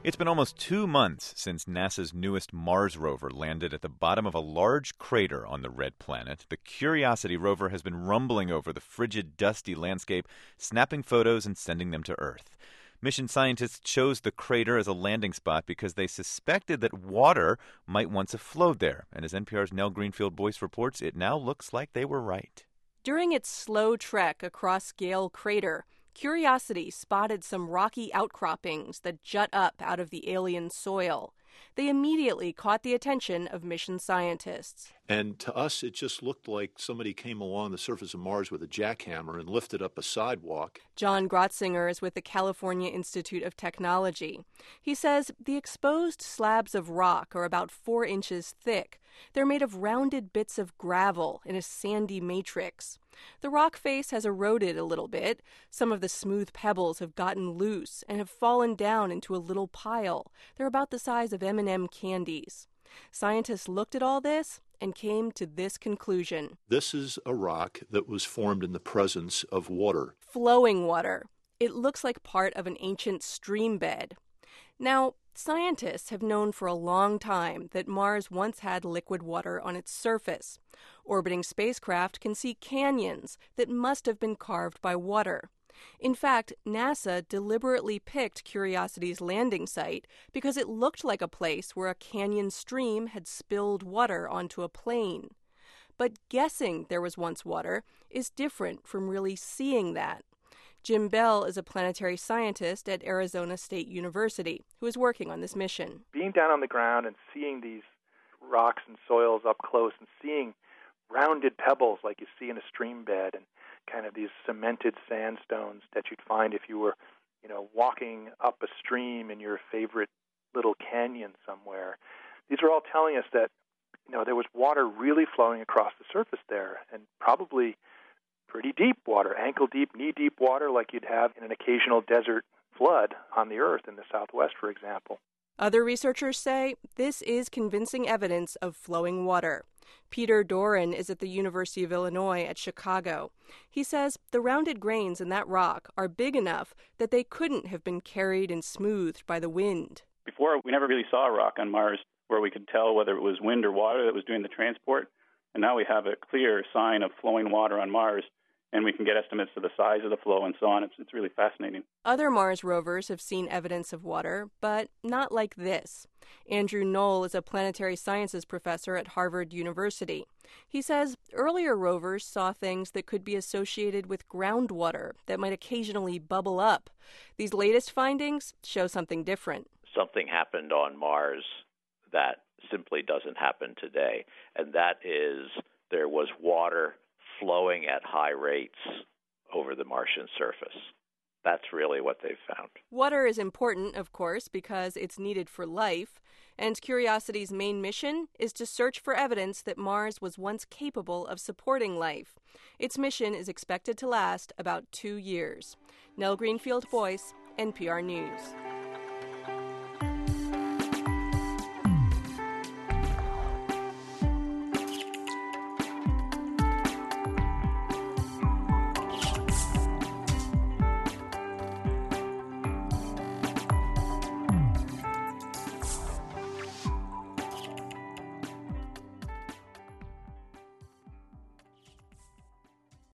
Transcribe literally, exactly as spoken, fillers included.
It's been almost two months since NASA's newest Mars rover landed at the bottom of a large crater on the red planet. The Curiosity rover has been rumbling over the frigid, dusty landscape, snapping photos and sending them to Earth. Mission scientists chose the crater as a landing spot because they suspected that water might once have flowed there. And as N P R's Nell Greenfield-Boyce reports, it now looks like they were right. During its slow trek across Gale Crater, Curiosity spotted some rocky outcroppings that jut up out of the alien soil. They immediately caught the attention of mission scientists. And to us, it just looked like somebody came along the surface of Mars with a jackhammer and lifted up a sidewalk. John Grotzinger is with the California Institute of Technology. He says the exposed slabs of rock are about four inches thick. They're made of rounded bits of gravel in a sandy matrix. The rock face has eroded a little bit. Some of the smooth pebbles have gotten loose and have fallen down into a little pile. They're about the size of M and M candies. Scientists looked at all this and came to this conclusion. This is a rock that was formed in the presence of water. Flowing water. It looks like part of an ancient stream bed. Now, scientists have known for a long time that Mars once had liquid water on its surface. Orbiting spacecraft can see canyons that must have been carved by water. In fact, NASA deliberately picked Curiosity's landing site because it looked like a place where a canyon stream had spilled water onto a plain. But guessing there was once water is different from really seeing that. Jim Bell is a planetary scientist at Arizona State University who is working on this mission. Being down on the ground and seeing these rocks and soils up close and seeing rounded pebbles like you see in a stream bed and kind of these cemented sandstones that you'd find if you were, you know, walking up a stream in your favorite little canyon somewhere. These are all telling us that, you know, there was water really flowing across the surface there, and probably pretty deep water, ankle-deep, knee-deep water like you'd have in an occasional desert flood on the Earth in the Southwest, for example. Other researchers say this is convincing evidence of flowing water. Peter Doran is at the University of Illinois at Chicago. He says the rounded grains in that rock are big enough that they couldn't have been carried and smoothed by the wind. Before, we never really saw a rock on Mars where we could tell whether it was wind or water that was doing the transport. And now we have a clear sign of flowing water on Mars, and we can get estimates of the size of the flow and so on. It's, it's really fascinating. Other Mars rovers have seen evidence of water, but not like this. Andrew Knoll is a planetary sciences professor at Harvard University. He says earlier rovers saw things that could be associated with groundwater that might occasionally bubble up. These latest findings show something different. Something happened on Mars that simply doesn't happen today, and that is there was water flowing at high rates over the Martian surface. That's really what they've found. Water is important, of course, because it's needed for life, and Curiosity's main mission is to search for evidence that Mars was once capable of supporting life. Its mission is expected to last about two years. Nell Greenfield-Boyce, N P R News.